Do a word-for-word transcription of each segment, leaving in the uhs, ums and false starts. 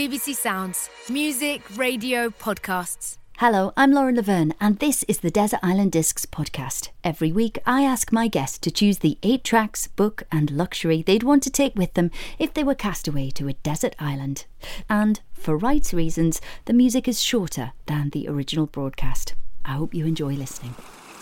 B B C Sounds. Music, radio, podcasts. Hello, I'm Lauren Laverne and this is the Desert Island Discs podcast. Every week I ask my guests to choose the eight tracks, book and luxury they'd want to take with them if they were cast away to a desert island. And for rights reasons, the music is shorter than the original broadcast. I hope you enjoy listening.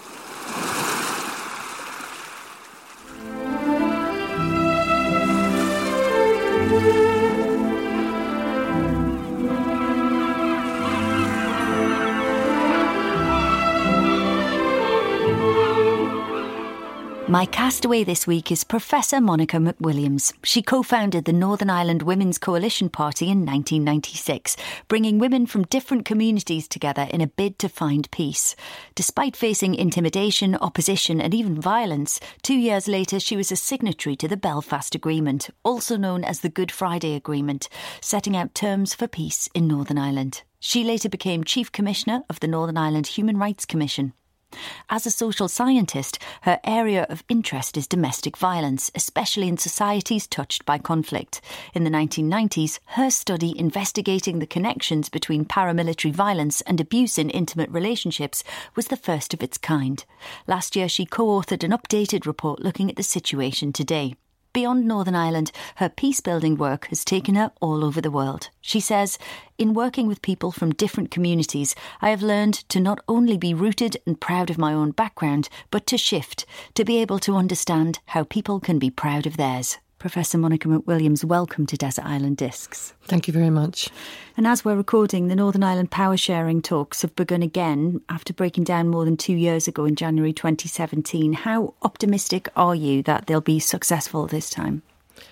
My castaway this week is Professor Monica McWilliams. She co-founded the Northern Ireland Women's Coalition Party in nineteen ninety-six, bringing women from different communities together in a bid to find peace. Despite facing intimidation, opposition and even violence, two years later she was a signatory to the Belfast Agreement, also known as the Good Friday Agreement, setting out terms for peace in Northern Ireland. She later became Chief Commissioner of the Northern Ireland Human Rights Commission. As a social scientist, her area of interest is domestic violence, especially in societies touched by conflict. In the nineteen nineties, her study investigating the connections between paramilitary violence and abuse in intimate relationships was the first of its kind. Last year, she co-authored an updated report looking at the situation today. Beyond Northern Ireland, her peace-building work has taken her all over the world. She says, in working with people from different communities, I have learned to not only be rooted and proud of my own background, but to shift, to be able to understand how people can be proud of theirs. Professor Monica McWilliams, welcome to Desert Island Discs. Thank you very much. And as we're recording, the Northern Ireland power sharing talks have begun again after breaking down more than two years ago in January twenty seventeen. How optimistic are you that they'll be successful this time?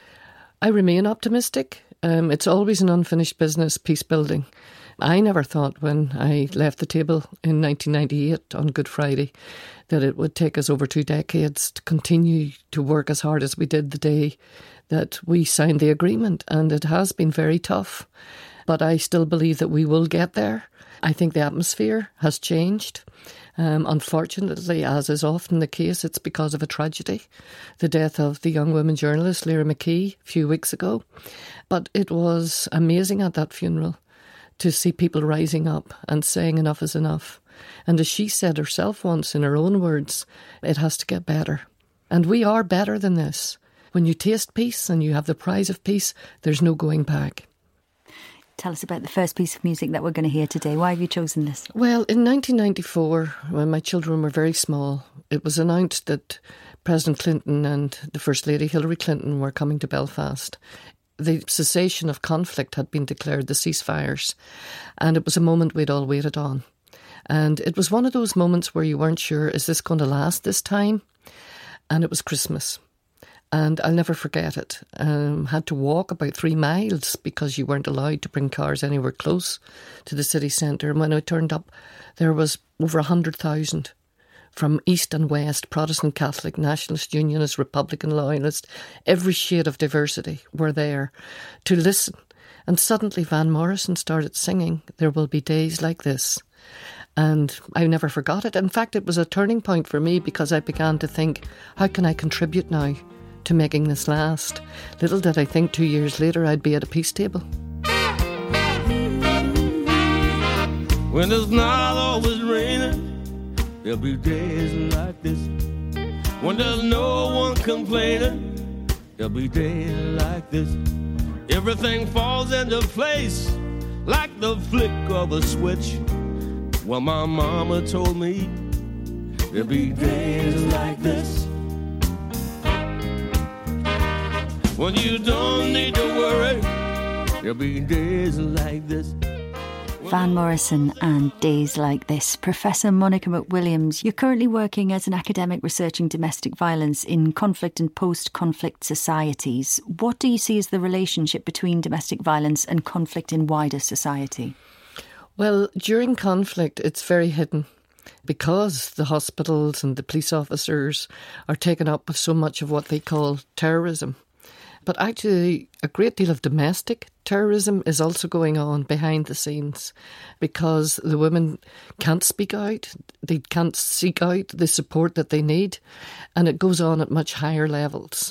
I remain optimistic. Um, it's always an unfinished business, peace building. I never thought when I left the table in nineteen ninety-eight on Good Friday that it would take us over two decades to continue to work as hard as we did the day that we signed the agreement. And it has been very tough. But I still believe that we will get there. I think the atmosphere has changed. Um, unfortunately, as is often the case, it's because of a tragedy. The death of the young woman journalist, Lyra McKee, a few weeks ago. But it was amazing at that funeral to see people rising up and saying enough is enough. And as she said herself once in her own words, it has to get better. And we are better than this. When you taste peace and you have the prize of peace, there's no going back. Tell us about the first piece of music that we're going to hear today. Why have you chosen this? Well, in nineteen ninety-four, when my children were very small, it was announced that President Clinton and the First Lady Hillary Clinton were coming to Belfast. The cessation of conflict had been declared, the ceasefires, and it was a moment we'd all waited on. And it was one of those moments where you weren't sure, is this going to last this time? And it was Christmas. And I'll never forget it. Um, had to walk about three miles because you weren't allowed to bring cars anywhere close to the city centre. And when I turned up, there was over one hundred thousand from east and west, Protestant, Catholic, Nationalist, Unionist, Republican, Loyalist, every shade of diversity were there to listen. And suddenly Van Morrison started singing, "There Will Be Days Like This." And I never forgot it. In fact, it was a turning point for me because I began to think, how can I contribute now to making this last? Little did I think two years later I'd be at a peace table. When it's not always raining, there'll be days like this. When there's no one complaining, there'll be days like this. Everything falls into place like the flick of a switch. Well, my mama told me there'll be days like this. When you don't need to worry, there'll be days like this. Van Morrison and Days Like This. Professor Monica McWilliams, you're currently working as an academic researching domestic violence in conflict and post-conflict societies. What do you see as the relationship between domestic violence and conflict in wider society? Well, during conflict, it's very hidden because the hospitals and the police officers are taken up with so much of what they call terrorism. But actually, a great deal of domestic terrorism is also going on behind the scenes because the women can't speak out, they can't seek out the support that they need, and it goes on at much higher levels.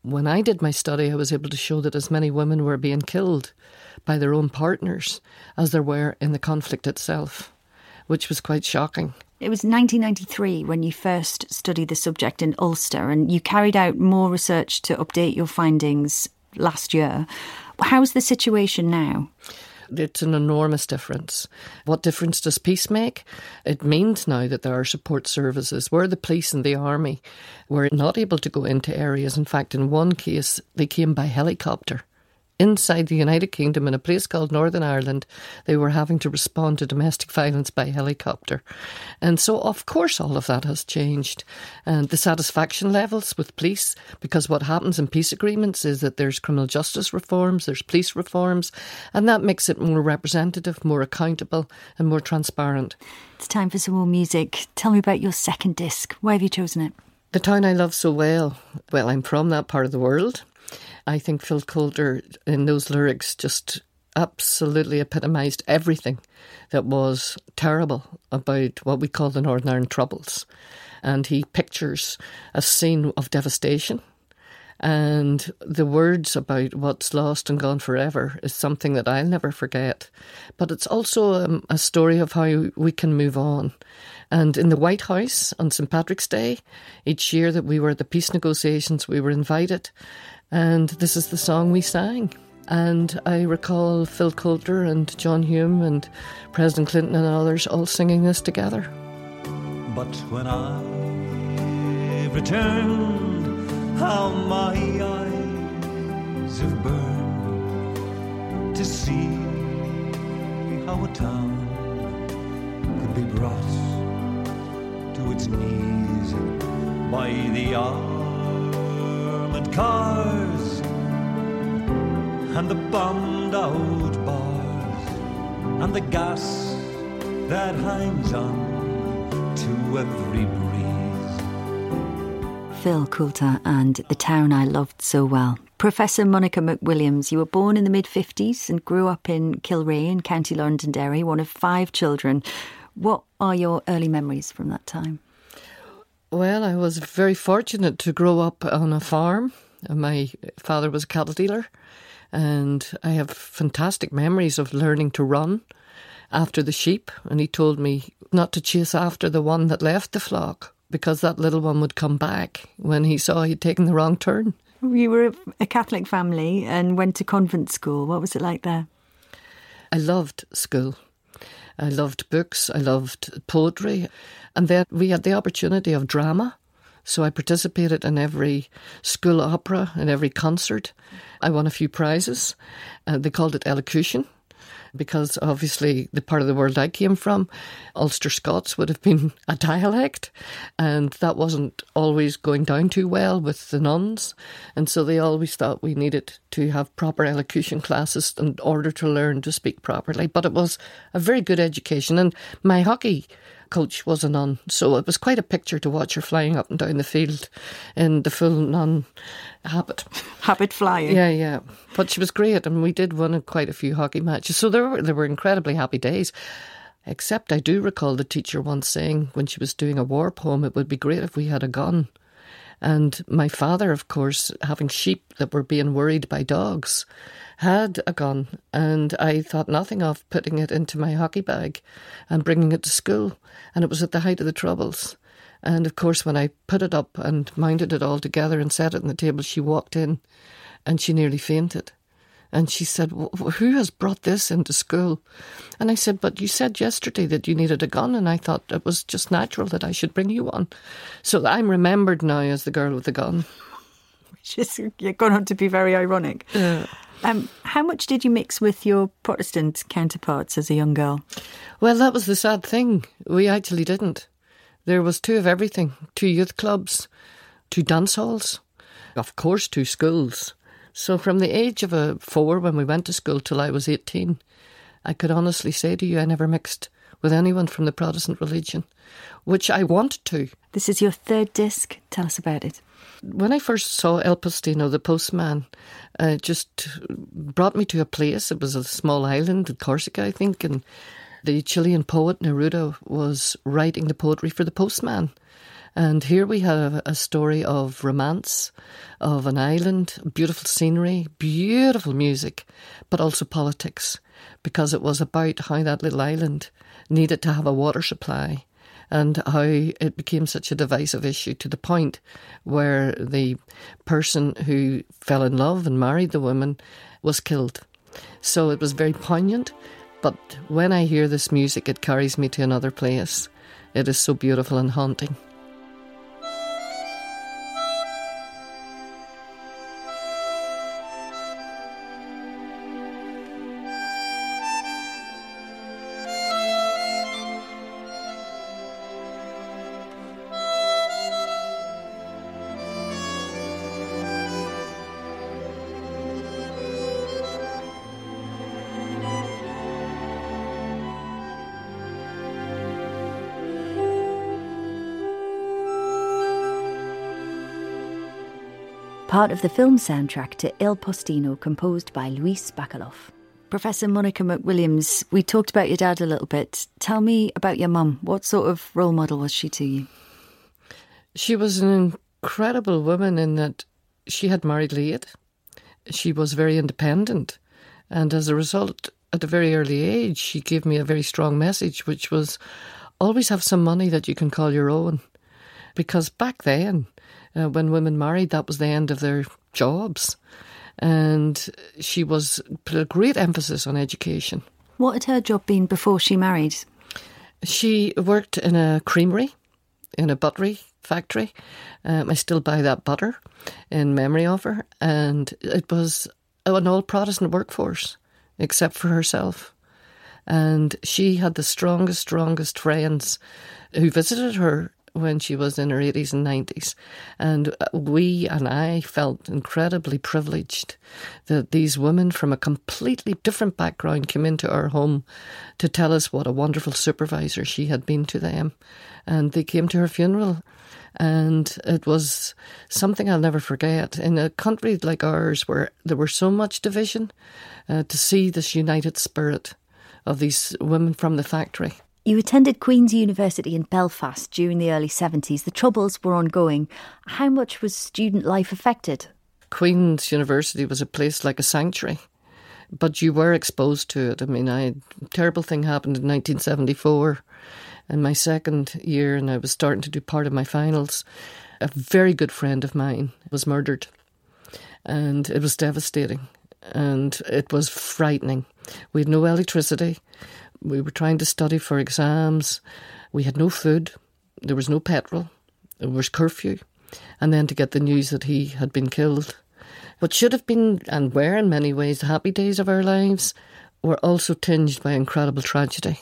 when I did my study, I was able to show that as many women were being killed by their own partners as there were in the conflict itself, which was quite shocking. It was nineteen ninety-three when you first studied the subject in Ulster, and you carried out more research to update your findings last year. How's the situation now? It's an enormous difference. What difference does peace make? It means now that there are support services where the police and the army were not able to go into areas. In fact, in one case, they came by helicopter. Inside the United Kingdom, in a place called Northern Ireland, they were having to respond to domestic violence by helicopter. And so, of course, all of that has changed. And the satisfaction levels with police, because what happens in peace agreements is that there's criminal justice reforms, there's police reforms, and that makes it more representative, more accountable and more transparent. It's time for some more music. Tell me about your second disc. Why have you chosen it? The Town I Love So Well. Well, I'm from that part of the world. I think Phil Coulter in those lyrics just absolutely epitomised everything that was terrible about what we call the Northern Ireland Troubles. And he pictures a scene of devastation. And the words about what's lost and gone forever is something that I'll never forget. But it's also um, a story of how we can move on. And in the White House on Saint Patrick's Day, each year that we were at the peace negotiations, we were invited. And this is the song we sang. And I recall Phil Coulter and John Hume and President Clinton and others all singing this together. But when I returned, how my eyes have burned to see how a town could be brought to its knees by the armored cars and the bombed out bars and the gas that hangs on to every breeze. Phil Coulter and The Town I Loved So Well. Professor Monica McWilliams, you were born in the mid-fifties and grew up in Kilrea in County Londonderry, one of five children. What are your early memories from that time? Well, I was very fortunate to grow up on a farm. My father was a cattle dealer, and I have fantastic memories of learning to run after the sheep. And he told me not to chase after the one that left the flock, because that little one would come back when he saw he'd taken the wrong turn. You were a Catholic family and went to convent school. What was it like there? I loved school. I loved books. I loved poetry. And then we had the opportunity of drama. So I participated in every school opera and every concert. I won a few prizes. Uh, they called it elocution, because obviously the part of the world I came from, Ulster Scots would have been a dialect, and that wasn't always going down too well with the nuns. And so they always thought we needed to have proper elocution classes in order to learn to speak properly. But it was a very good education. And my hockey coach was a nun, so it was quite a picture to watch her flying up and down the field in the full nun habit. Habit flying. Yeah, yeah. But she was great, and we did win quite a few hockey matches. So there were, there were incredibly happy days. Except I do recall the teacher once saying when she was doing a war poem, it would be great if we had a gun. And my father, of course, having sheep that were being worried by dogs, had a gun, and I thought nothing of putting it into my hockey bag and bringing it to school. And it was at the height of the Troubles. And of course, when I put it up and mounted it all together and set it on the table, she walked in and she nearly fainted. And she said, who has brought this into school? And I said, but you said yesterday that you needed a gun, and I thought it was just natural that I should bring you one. So I'm remembered now as the girl with the gun. Which is gone on to be very ironic. Yeah. Um, how much did you mix with your Protestant counterparts as a young girl? Well, that was the sad thing. We actually didn't. There was two of everything. Two youth clubs, two dance halls, of course two schools. So from the age of a four when we went to school till I was eighteen, I could honestly say to you I never mixed with anyone from the Protestant religion, which I wanted to. This is your third disc. Tell us about it. When I first saw El Postino, the postman, uh, it just brought me to a place. It was a small island in Corsica, I think, and the Chilean poet Neruda was writing the poetry for the postman. And here we have a story of romance, of an island, beautiful scenery, beautiful music, but also politics, because it was about how that little island needed to have a water supply and how it became such a divisive issue to the point where the person who fell in love and married the woman was killed. So it was very poignant, but when I hear this music, it carries me to another place. It is so beautiful and haunting. Part of the film soundtrack to Il Postino, composed by Luis Bacalov. Professor Monica McWilliams, we talked about your dad a little bit. Tell me about your mum. What sort of role model was she to you? She was an incredible woman in that she had married late. She was very independent. And as a result, at a very early age, she gave me a very strong message, which was always have some money that you can call your own. Because back then, Uh, when women married, that was the end of their jobs. And she was put a great emphasis on education. What had her job been before she married? She worked in a creamery, in a buttery factory. Um, I still buy that butter in memory of her. And it was an all-Protestant workforce, except for herself. And she had the strongest, strongest friends who visited her when she was in her eighties and nineties. And we and I felt incredibly privileged that these women from a completely different background came into our home to tell us what a wonderful supervisor she had been to them. And they came to her funeral. And it was something I'll never forget. In a country like ours where there was so much division, uh, to see this united spirit of these women from the factory. You attended Queen's University in Belfast during the early seventies. The Troubles were ongoing. How much was student life affected? Queen's University was a place like a sanctuary, but you were exposed to it. I mean, I, a terrible thing happened in nineteen seventy-four, in my second year, and I was starting to do part of my finals. A very good friend of mine was murdered, and it was devastating, and it was frightening. We had no electricity. We were trying to study for exams. We had no food. There was no petrol. There was curfew. And then to get the news that he had been killed. What should have been, and were in many ways, the happy days of our lives, were also tinged by incredible tragedy.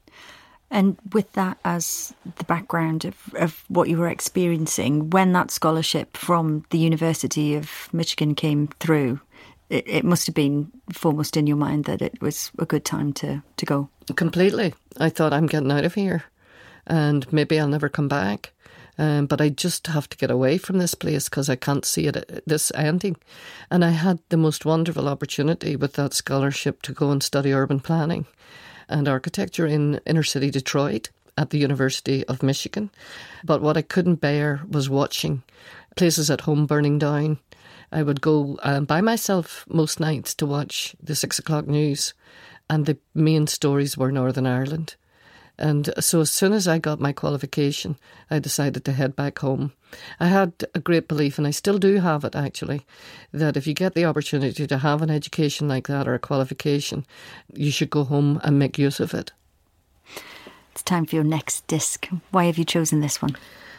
And with that as the background of, of what you were experiencing, when that scholarship from the University of Michigan came through, it, it must have been foremost in your mind that it was a good time to, to go. Completely. I thought, I'm getting out of here and maybe I'll never come back. Um, but I just have to get away from this place because I can't see it this ending. And I had the most wonderful opportunity with that scholarship to go and study urban planning and architecture in inner city Detroit at the University of Michigan. But what I couldn't bear was watching places at home burning down. I would go um, by myself most nights to watch the six o'clock news, and the main stories were Northern Ireland. And so as soon as I got my qualification, I decided to head back home. I had a great belief, and I still do have it actually, that if you get the opportunity to have an education like that or a qualification, you should go home and make use of it. It's time for your next disc. Why have you chosen this one?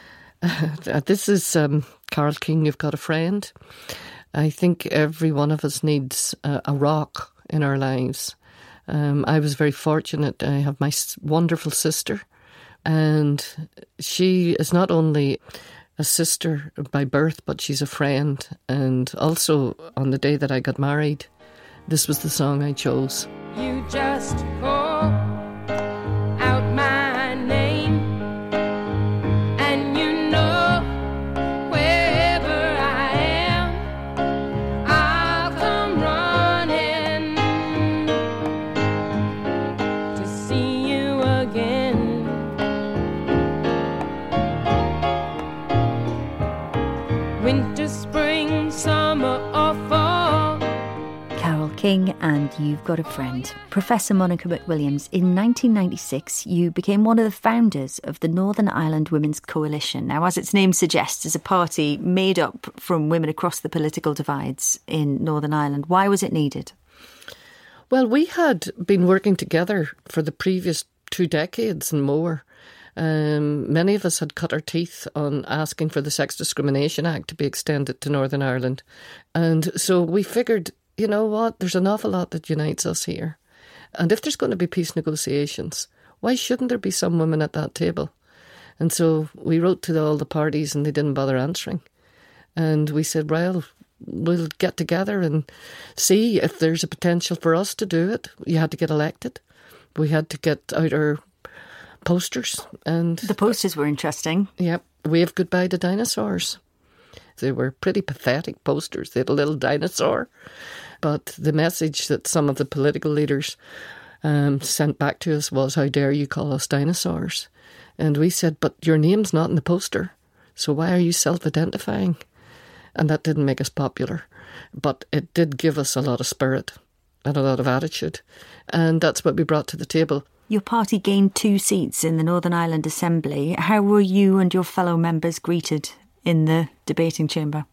Uh, this is um, Carole King, You've Got a Friend. I think every one of us needs uh, a rock in our lives. Um, I was very fortunate. I have my wonderful sister, and she is not only a sister by birth, but she's a friend. And also, on the day that I got married, this was the song I chose. You just call out my name, and you know wherever I am, I'll come running to see you again. and you've got a friend. Professor Monica McWilliams, in nineteen ninety-six, you became one of the founders of the Northern Ireland Women's Coalition. Now, as its name suggests, is a party made up from women across the political divides in Northern Ireland. Why was it needed? Well, we had been working together for the previous two decades and more. Um, many of us had cut our teeth on asking for the Sex Discrimination Act to be extended to Northern Ireland. And so we figured, you know what, there's an awful lot that unites us here. And if there's going to be peace negotiations, why shouldn't there be some women at that table? And so we wrote to all the parties and they didn't bother answering. And we said, well, we'll get together and see if there's a potential for us to do it. You had to get elected. We had to get out our posters. And the posters were interesting. Yep. Wave goodbye to dinosaurs. They were pretty pathetic posters. They had a little dinosaur. But the message that some of the political leaders um, sent back to us was, how dare you call us dinosaurs? And we said, but your name's not in the poster. So why are you self-identifying? And that didn't make us popular. But it did give us a lot of spirit and a lot of attitude. And that's what we brought to the table. Your party gained two seats in the Northern Ireland Assembly. How were you and your fellow members greeted in the debating chamber?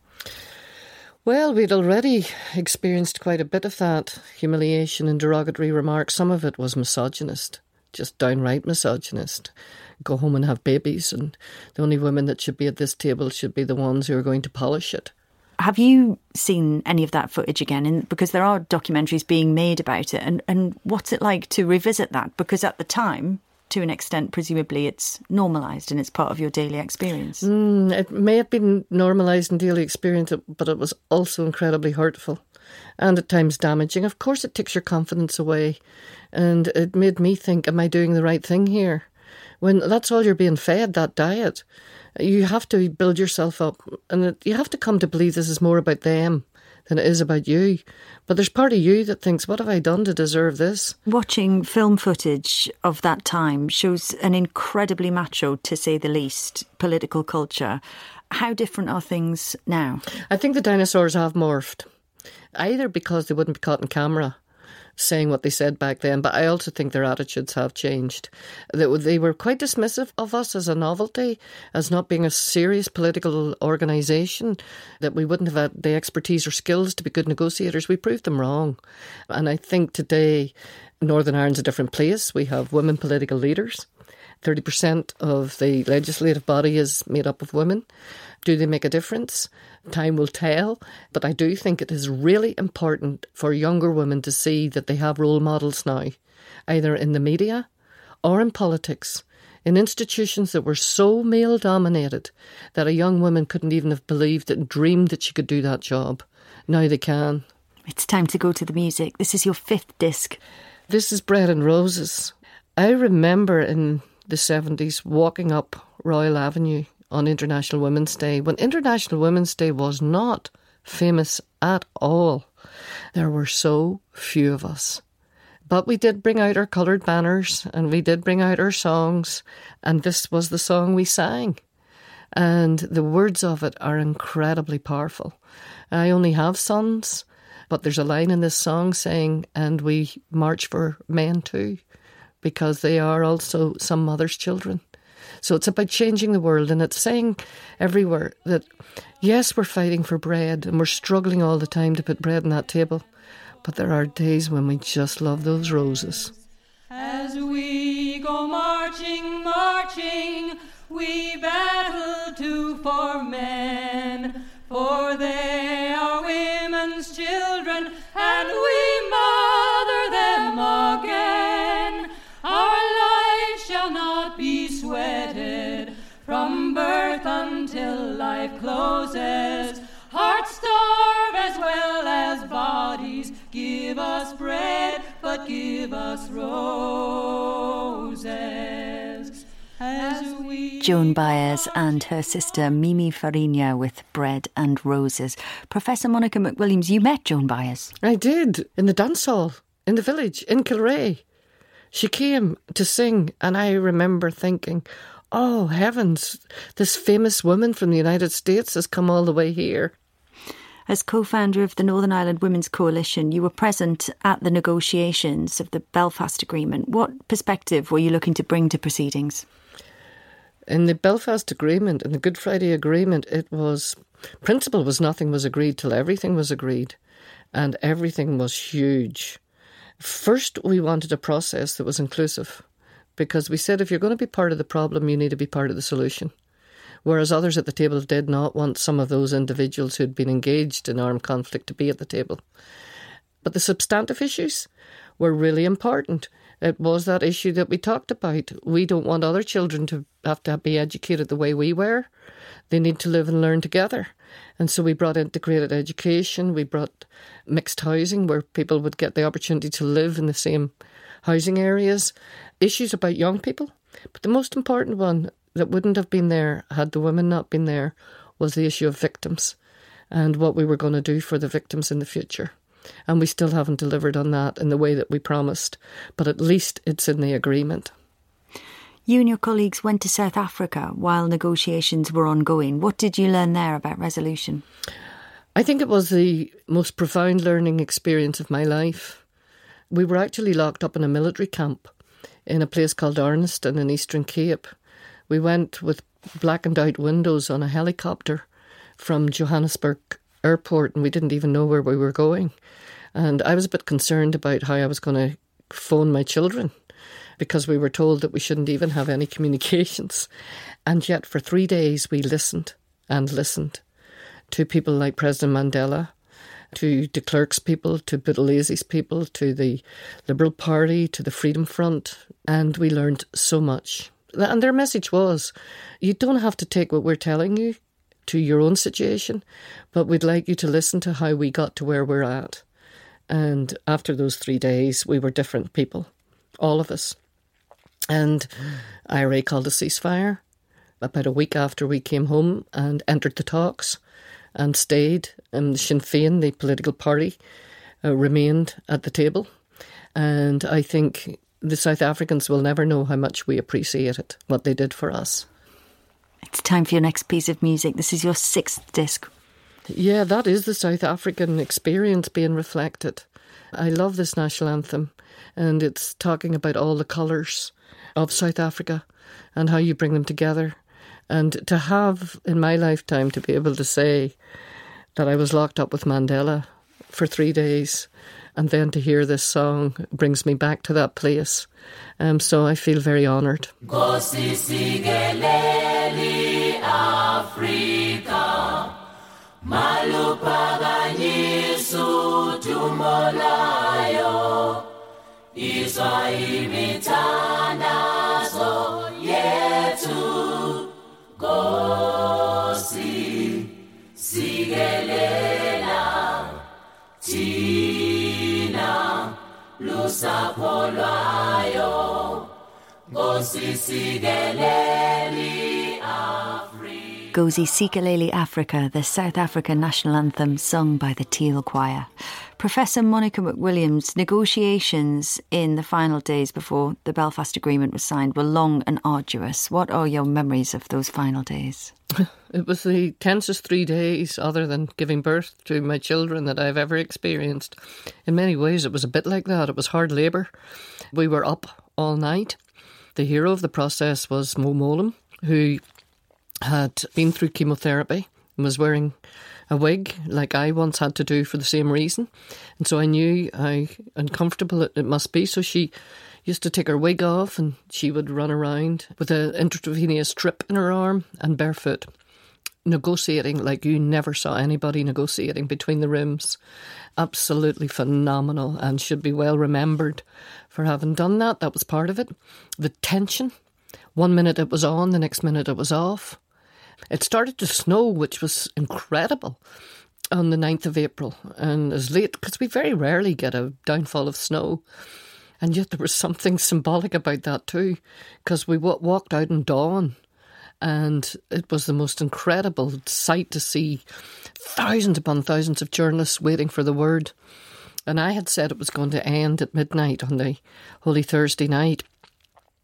Well, we'd already experienced quite a bit of that humiliation and derogatory remarks. Some of it was misogynist, just downright misogynist. Go home and have babies, and the only women that should be at this table should be the ones who are going to polish it. Have you seen any of that footage again? And because there are documentaries being made about it. And, and what's it like to revisit that? Because at the time, to an extent, presumably it's normalised and it's part of your daily experience. Mm, it may have been normalised in daily experience, but it was also incredibly hurtful and at times damaging. Of course, it takes your confidence away. And it made me think, am I doing the right thing here? When that's all you're being fed, that diet. You have to build yourself up, and you have to come to believe this is more about them than it is about you. But there's part of you that thinks, what have I done to deserve this? Watching film footage of that time shows an incredibly macho, to say the least, political culture. How different are things now? I think the dinosaurs have morphed, either because they wouldn't be caught on camera saying what they said back then, but I also think their attitudes have changed. They were quite dismissive of us as a novelty, as not being a serious political organisation, that we wouldn't have had the expertise or skills to be good negotiators. We proved them wrong. And I think today Northern Ireland's a different place. We have women political leaders. thirty percent of the legislative body is made up of women. Do they make a difference? Time will tell. But I do think it is really important for younger women to see that they have role models now, either in the media or in politics, in institutions that were so male-dominated that a young woman couldn't even have believed and dreamed that she could do that job. Now they can. It's time to go to the music. This is your fifth disc. This is Bread and Roses. I remember in the seventies walking up Royal Avenue on International Women's Day, when International Women's Day was not famous at all. There were so few of us. But we did bring out our coloured banners and we did bring out our songs, and this was the song we sang. And the words of it are incredibly powerful. I only have sons, but there's a line in this song saying, and we march for men too, because they are also some mother's children. So it's about changing the world, and it's saying everywhere that, yes, we're fighting for bread and we're struggling all the time to put bread on that table, but there are days when we just love those roses. As we go marching, marching, we battle too for men, for they are women's children, and we mother them again. Our life shall not be sweated from birth until life closes. Hearts starve as well as bodies. Give us bread, but give us roses. As we Joan Baez and her sister Mimi Farina with Bread and Roses. Professor Monica McWilliams, you met Joan Baez. I did, in the dance hall, in the village, in Kilrea. She came to sing, and I remember thinking, oh, heavens, this famous woman from the United States has come all the way here. As co-founder of the Northern Ireland Women's Coalition, you were present at the negotiations of the Belfast Agreement. What perspective were you looking to bring to proceedings? In the Belfast Agreement, in the Good Friday Agreement, it was, principle was nothing was agreed till everything was agreed. And everything was huge. First, we wanted a process that was inclusive, because we said if you're going to be part of the problem, you need to be part of the solution. Whereas others at the table did not want some of those individuals who'd been engaged in armed conflict to be at the table. But the substantive issues were really important. It was that issue that we talked about. We don't want other children to have to be educated the way we were. They need to live and learn together. And so we brought integrated education, we brought mixed housing where people would get the opportunity to live in the same housing areas. Issues about young people. But the most important one that wouldn't have been there had the women not been there was the issue of victims and what we were going to do for the victims in the future. And we still haven't delivered on that in the way that we promised, but at least it's in the agreement. You and your colleagues went to South Africa while negotiations were ongoing. What did you learn there about resolution? I think it was the most profound learning experience of my life. We were actually locked up in a military camp in a place called Arniston in Eastern Cape. We went with blackened out windows on a helicopter from Johannesburg airport, and we didn't even know where we were going. And I was a bit concerned about how I was going to phone my children, because we were told that we shouldn't even have any communications. And yet for three days we listened and listened to people like President Mandela, to de Klerk's people, to Buthelezzi's people, to the Liberal Party, to the Freedom Front, and we learned so much. And their message was, you don't have to take what we're telling you to your own situation, but we'd like you to listen to how we got to where we're at. And after those three days, we were different people, all of us. And I R A called a ceasefire about a week after we came home and entered the talks and stayed. And Sinn Féin, the political party, uh, remained at the table. And I think the South Africans will never know how much we appreciated what they did for us. It's time for your next piece of music. This is your sixth disc. Yeah, that is the South African experience being reflected. I love this national anthem, and it's talking about all the colours of South Africa and how you bring them together. And to have, in my lifetime, to be able to say that I was locked up with Mandela for three days and then to hear this song brings me back to that place. Um, so I feel very honoured. Sigeleli Afrika Malupaganyisu tumolayo Izwa imithandazo yethu Nkosi sigelela thina lusapho lwayo Nkosi sigeleli Africa. Gozi Sikeleli Africa, the South African national anthem sung by the Teal Choir. Professor Monica McWilliams, negotiations in the final days before the Belfast Agreement was signed were long and arduous. What are your memories of those final days? It was the tensest three days, other than giving birth to my children, that I've ever experienced. In many ways, it was a bit like that. It was hard labour. We were up all night. The hero of the process was Mo Mowlam, who had been through chemotherapy and was wearing a wig like I once had to do for the same reason. And so I knew how uncomfortable it, it must be. So she used to take her wig off and she would run around with an intravenous strip in her arm and barefoot, negotiating like you never saw anybody negotiating between the rooms. Absolutely phenomenal, and should be well remembered for having done that. That was part of it. The tension. One minute it was on, the next minute it was off. It started to snow, which was incredible, on the ninth of April. And as late, because we very rarely get a downfall of snow. And yet there was something symbolic about that too, because we w- walked out in dawn. And it was the most incredible sight to see thousands upon thousands of journalists waiting for the word. And I had said it was going to end at midnight on the Holy Thursday night.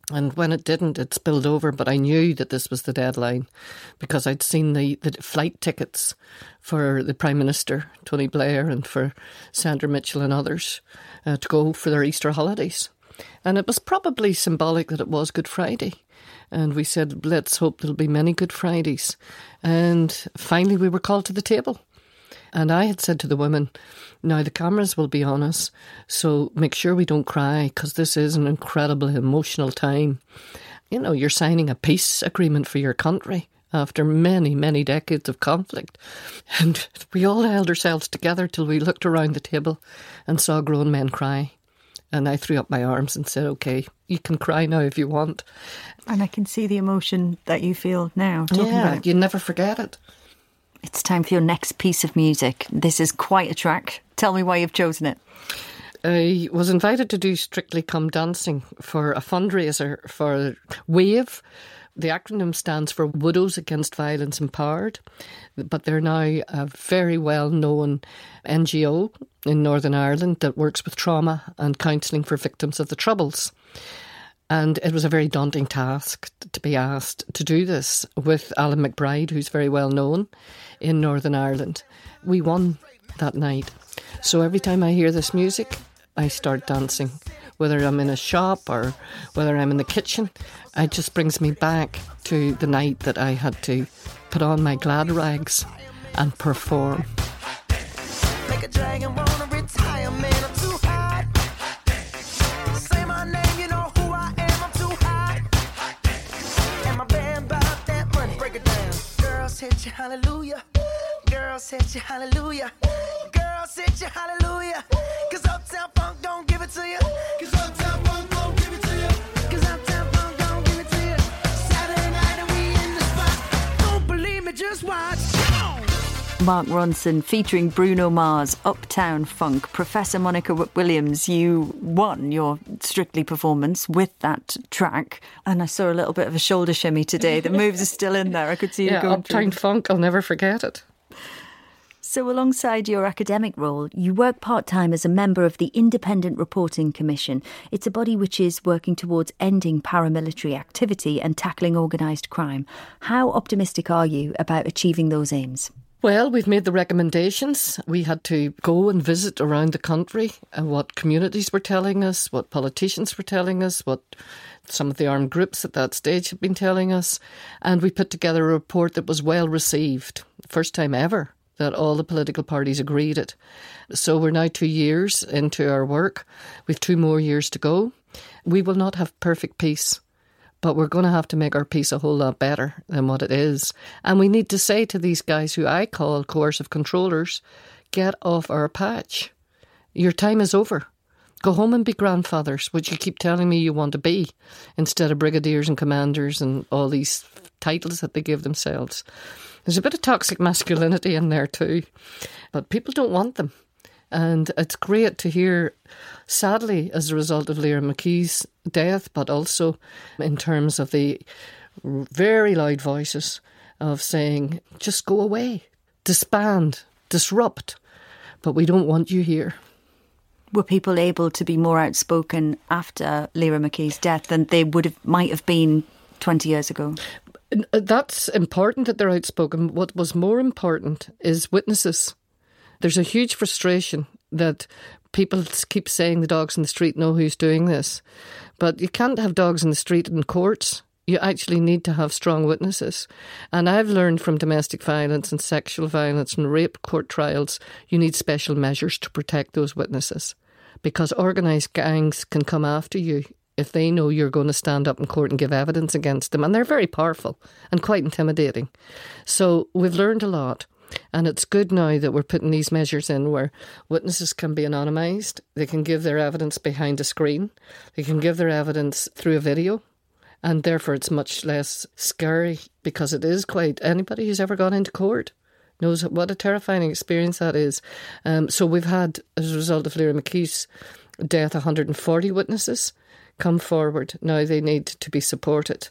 And when it didn't, it spilled over. But I knew that this was the deadline because I'd seen the, the flight tickets for the Prime Minister, Tony Blair, and for Sandra Mitchell and others uh, to go for their Easter holidays. And it was probably symbolic that it was Good Friday. And we said, let's hope there'll be many Good Fridays. And finally we were called to the table. And I had said to the women, now the cameras will be on us, so make sure we don't cry, because this is an incredibly emotional time. You know, you're signing a peace agreement for your country after many, many decades of conflict. And we all held ourselves together till we looked around the table and saw grown men cry. And I threw up my arms and said, OK, you can cry now if you want. And I can see the emotion that you feel now talking yeah, about it. You never forget it. It's time for your next piece of music. This is quite a track. Tell me why you've chosen it. I was invited to do Strictly Come Dancing for a fundraiser for WAVE. The acronym stands for Widows Against Violence Empowered, but they're now a very well-known N G O in Northern Ireland that works with trauma and counselling for victims of the Troubles. And it was a very daunting task to be asked to do this with Alan McBride, who's very well known in Northern Ireland. We won that night. So every time I hear this music, I start dancing. Whether I'm in a shop or whether I'm in the kitchen, it just brings me back to the night that I had to put on my glad rags and perform. Make a dragon wanna retire, man, I'm too hot. Say my name, you know who I am, I'm too hot. And my band bought that money, break it down. Girls hit you, hallelujah. Girls hit you, hallelujah. Girls hit you, hallelujah. Cause Uptown Funk don't give it to you. Cause Uptown Funk don't give it to you. Cause Uptown Funk don't give it to you. Saturday night and we in the spot. Don't believe me, just watch. Mark Ronson featuring Bruno Mars, Uptown Funk. Professor Monica Williams, you won your Strictly performance with that track, and I saw a little bit of a shoulder shimmy today. The moves are still in there. I could see you yeah, going Uptown through. Funk, I'll never forget it. So alongside your academic role, you work part-time as a member of the Independent Reporting Commission. It's a body which is working towards ending paramilitary activity and tackling organised crime. How optimistic are you about achieving those aims? Well, we've made the recommendations. We had to go and visit around the country and what communities were telling us, what politicians were telling us, what some of the armed groups at that stage had been telling us. And we put together a report that was well received, first time ever that all the political parties agreed it. So we're now two years into our work. We've two more years to go. We will not have perfect peace, but we're going to have to make our peace a whole lot better than what it is. And we need to say to these guys who I call coercive controllers, get off our patch. Your time is over. Go home and be grandfathers, which you keep telling me you want to be, instead of brigadiers and commanders and all these titles that they give themselves. There's a bit of toxic masculinity in there too, but people don't want them. And it's great to hear, sadly, as a result of Lyra McKee's death, but also in terms of the very loud voices of saying, just go away, disband, disrupt, but we don't want you here. Were people able to be more outspoken after Lyra McKee's death than they would have might have been twenty years ago? That's important that they're outspoken. What was more important is witnesses. There's a huge frustration that people keep saying the dogs in the street know who's doing this. But you can't have dogs in the street in courts. You actually need to have strong witnesses. And I've learned from domestic violence and sexual violence and rape court trials, you need special measures to protect those witnesses. Because organised gangs can come after you if they know you're going to stand up in court and give evidence against them. And they're very powerful and quite intimidating. So we've learned a lot. And it's good now that we're putting these measures in where witnesses can be anonymised. They can give their evidence behind a screen. They can give their evidence through a video. And therefore it's much less scary, because it is quite... Anybody who's ever gone into court knows what a terrifying experience that is. Um, so we've had, as a result of Lyra McKee's death, one hundred forty witnesses come forward. Now they need to be supported.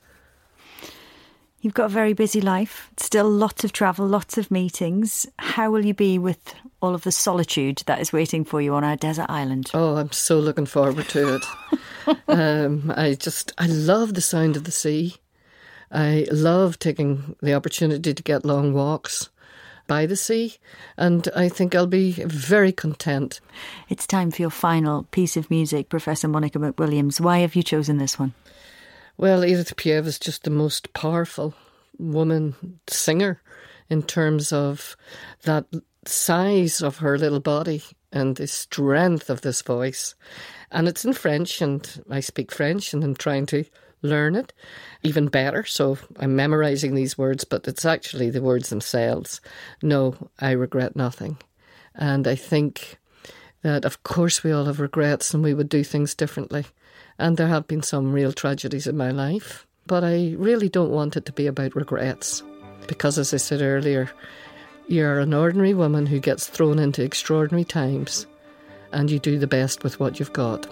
You've got a very busy life, still lots of travel, lots of meetings. How will you be with all of the solitude that is waiting for you on our desert island? Oh, I'm so looking forward to it. um, I just, I love the sound of the sea. I love taking the opportunity to get long walks by the sea, and I think I'll be very content. It's time for your final piece of music, Professor Monica McWilliams. Why have you chosen this one? Well, Edith Piaf is just the most powerful woman singer in terms of that size of her little body and the strength of this voice. And it's in French, and I speak French, and I'm trying to learn it even better. So I'm memorising these words, but it's actually the words themselves. No, I regret nothing. And I think that, of course, we all have regrets and we would do things differently. And there have been some real tragedies in my life. But I really don't want it to be about regrets. Because, as I said earlier, you're an ordinary woman who gets thrown into extraordinary times, and you do the best with what you've got.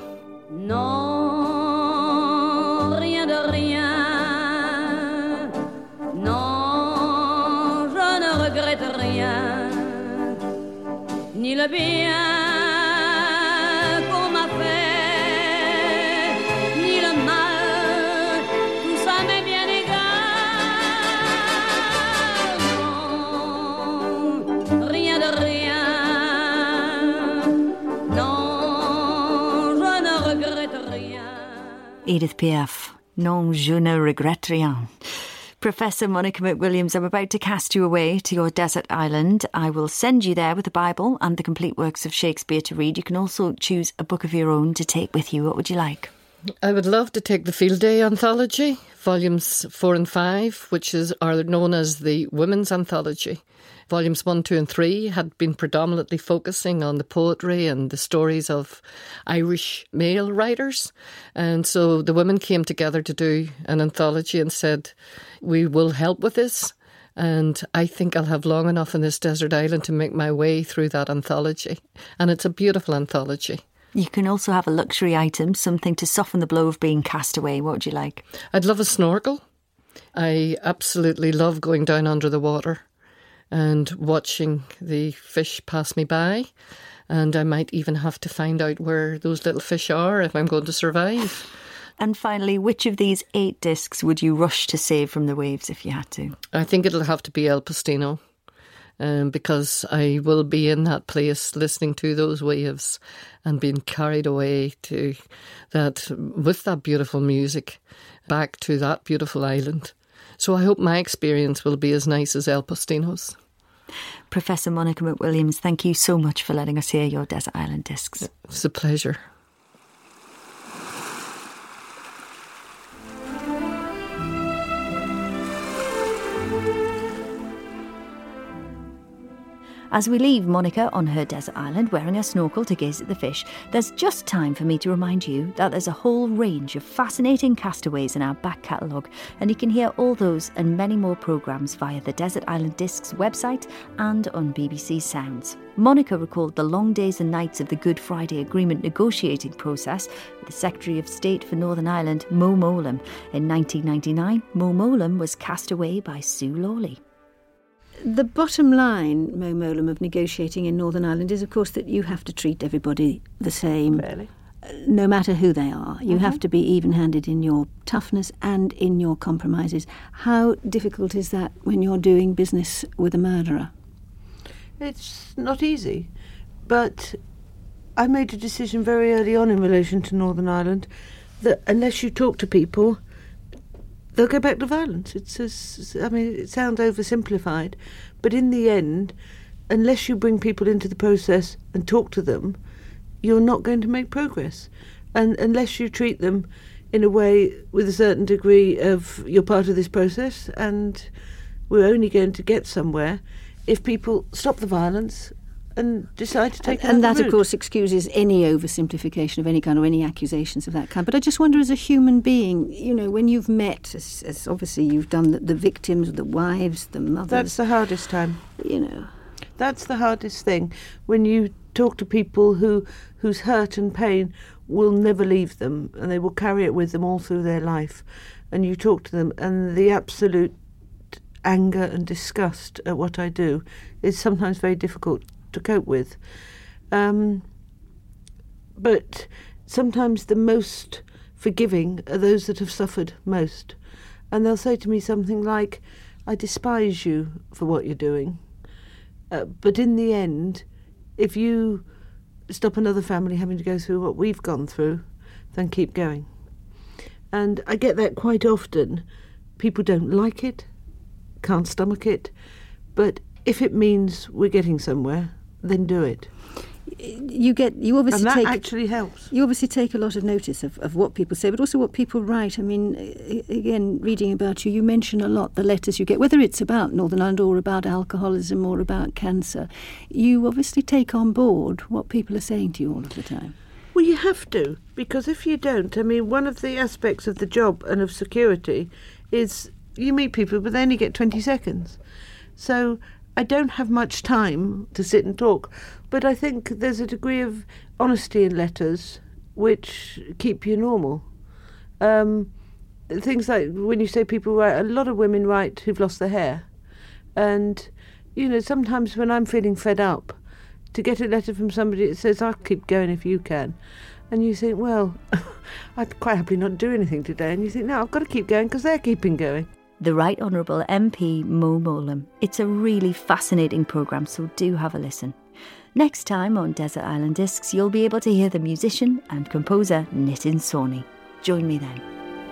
Non, rien de rien. Non, je ne regrette rien. Ni le bien qu'on m'a fait, ni le mal, tout ça m'est bien égal. Non, rien de rien. Non, je ne regrette rien. Edith Piaf, Non, je ne regrette rien. Professor Monica McWilliams, I'm about to cast you away to your desert island. I will send you there with the Bible and the complete works of Shakespeare to read. You can also choose a book of your own to take with you. What would you like? I would love to take the Field Day Anthology, volumes four and five, which is are known as the Women's Anthology. Volumes one, two and three had been predominantly focusing on the poetry and the stories of Irish male writers. And so the women came together to do an anthology and said, we will help with this. And I think I'll have long enough in this desert island to make my way through that anthology. And it's a beautiful anthology. You can also have a luxury item, something to soften the blow of being cast away. What would you like? I'd love a snorkel. I absolutely love going down under the water and watching the fish pass me by. And I might even have to find out where those little fish are if I'm going to survive. And finally, which of these eight discs would you rush to save from the waves if you had to? I think it'll have to be El Postino. Um, because I will be in that place listening to those waves and being carried away to that, with that beautiful music, back to that beautiful island. So I hope my experience will be as nice as El Postino's. Professor Monica McWilliams, thank you so much for letting us hear your Desert Island discs. It's a pleasure. As we leave Monica on her desert island wearing a snorkel to gaze at the fish, there's just time for me to remind you that there's a whole range of fascinating castaways in our back catalogue, and you can hear all those and many more programmes via the Desert Island Discs website and on B B C Sounds. Monica recalled the long days and nights of the Good Friday Agreement negotiating process with the Secretary of State for Northern Ireland, Mo Mowlam. In nineteen ninety-nine, Mo Mowlam was cast away by Sue Lawley. The bottom line, Mo Mowlam, of negotiating in Northern Ireland is, of course, that you have to treat everybody the same, really? No matter who they are. You Mm-hmm. have to be even-handed in your toughness and in your compromises. How difficult is that when you're doing business with a murderer? It's not easy, but I made a decision very early on in relation to Northern Ireland that unless you talk to people, they'll go back to violence. It's as, I mean, it sounds oversimplified, but in the end, unless you bring people into the process and talk to them, you're not going to make progress. And unless you treat them in a way with a certain degree of you're part of this process and we're only going to get somewhere if people stop the violence and decide to take And, and another that, route. of course, excuses any oversimplification of any kind or any accusations of that kind. But I just wonder, as a human being, you know, when you've met, as, as obviously you've done, the, the victims, the wives, the mothers... That's the hardest time. You know. That's the hardest thing. When you talk to people who whose hurt and pain will never leave them and they will carry it with them all through their life, and you talk to them and the absolute anger and disgust at what I do is sometimes very difficult to cope with. Um, but sometimes the most forgiving are those that have suffered most. And they'll say to me something like, I despise you for what you're doing. Uh, but in the end, if you stop another family having to go through what we've gone through, then keep going. And I get that quite often. People don't like it, can't stomach it, but if it means we're getting somewhere, then do it. You get you obviously and that take actually helps. You obviously take a lot of notice of, of what people say, but also what people write. I mean, again, reading about you, you mention a lot the letters you get, whether it's about Northern Ireland or about alcoholism or about cancer. You obviously take on board what people are saying to you all of the time. Well, you have to, because if you don't, I mean, one of the aspects of the job and of security is you meet people, but they only get twenty seconds. So I don't have much time to sit and talk, but I think there's a degree of honesty in letters which keep you normal. Um, things like when you say people write, a lot of women write who've lost their hair. And, you know, sometimes when I'm feeling fed up, to get a letter from somebody that says, I'll keep going if you can. And you think, well, I'd quite happily not do anything today. And you think, no, I've got to keep going because they're keeping going. The Right Honourable M P Mo Mowlam. It's a really fascinating programme, so do have a listen. Next time on Desert Island Discs, you'll be able to hear the musician and composer Nitin Sawhney. Join me then.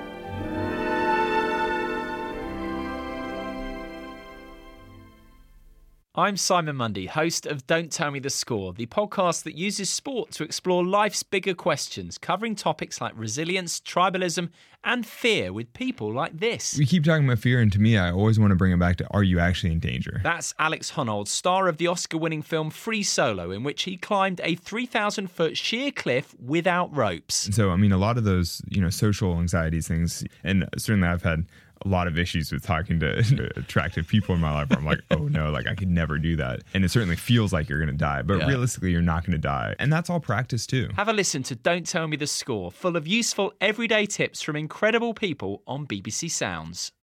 I'm Simon Mundy, host of Don't Tell Me the Score, the podcast that uses sport to explore life's bigger questions, covering topics like resilience, tribalism, and fear with people like this. We keep talking about fear, and to me, I always want to bring it back to, are you actually in danger? That's Alex Honnold, star of the Oscar-winning film Free Solo, in which he climbed a three thousand foot sheer cliff without ropes. And so, I mean, a lot of those, you know, social anxieties things, and certainly I've had a lot of issues with talking to, to attractive people in my life where I'm like, oh no, like I could never do that. And it certainly feels like you're going to die, but yeah. realistically, you're not going to die. And that's all practice too. Have a listen to Don't Tell Me the Score, full of useful everyday tips from incredible people on B B C Sounds.